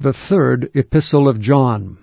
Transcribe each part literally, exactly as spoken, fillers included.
The third Epistle of John.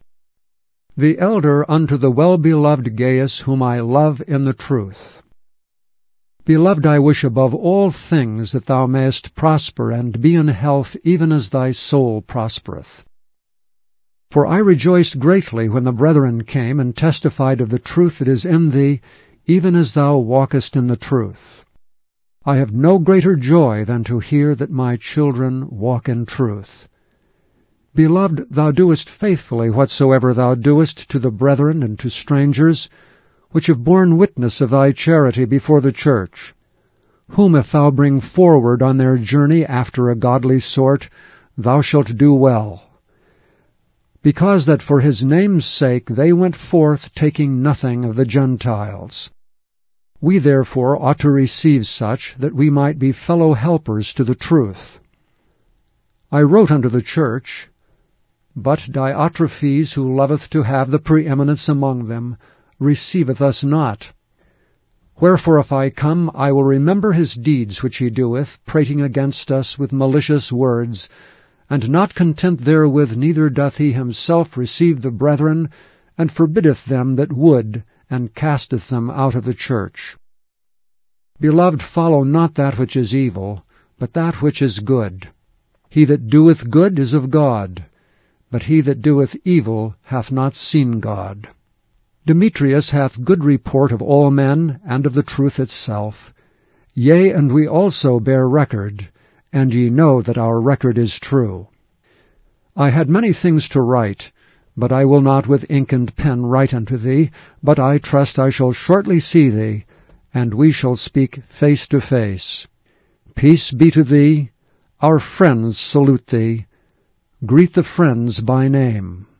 The elder unto the well-beloved Gaius, whom I love in the truth. Beloved, I wish above all things that thou mayest prosper and be in health, even as thy soul prospereth. For I rejoiced greatly when the brethren came and testified of the truth that is in thee, even as thou walkest in the truth. I have no greater joy than to hear that my children walk in truth. Beloved, thou doest faithfully whatsoever thou doest to the brethren and to strangers, which have borne witness of thy charity before the church, whom if thou bring forward on their journey after a godly sort, thou shalt do well. Because that for his name's sake they went forth taking nothing of the Gentiles. We therefore ought to receive such, that we might be fellow helpers to the truth. I wrote unto the church, but Diotrephes, who loveth to have the preeminence among them, receiveth us not. Wherefore if I come, I will remember his deeds which he doeth, prating against us with malicious words, and not content therewith, neither doth he himself receive the brethren, and forbiddeth them that would, and casteth them out of the church. Beloved, follow not that which is evil, but that which is good. He that doeth good is of God, but he that doeth evil hath not seen God. Demetrius hath good report of all men, and of the truth itself. Yea, and we also bear record, and ye know that our record is true. I had many things to write, but I will not with ink and pen write unto thee, but I trust I shall shortly see thee, and we shall speak face to face. Peace be to thee. Our friends salute thee. Greet the friends by name.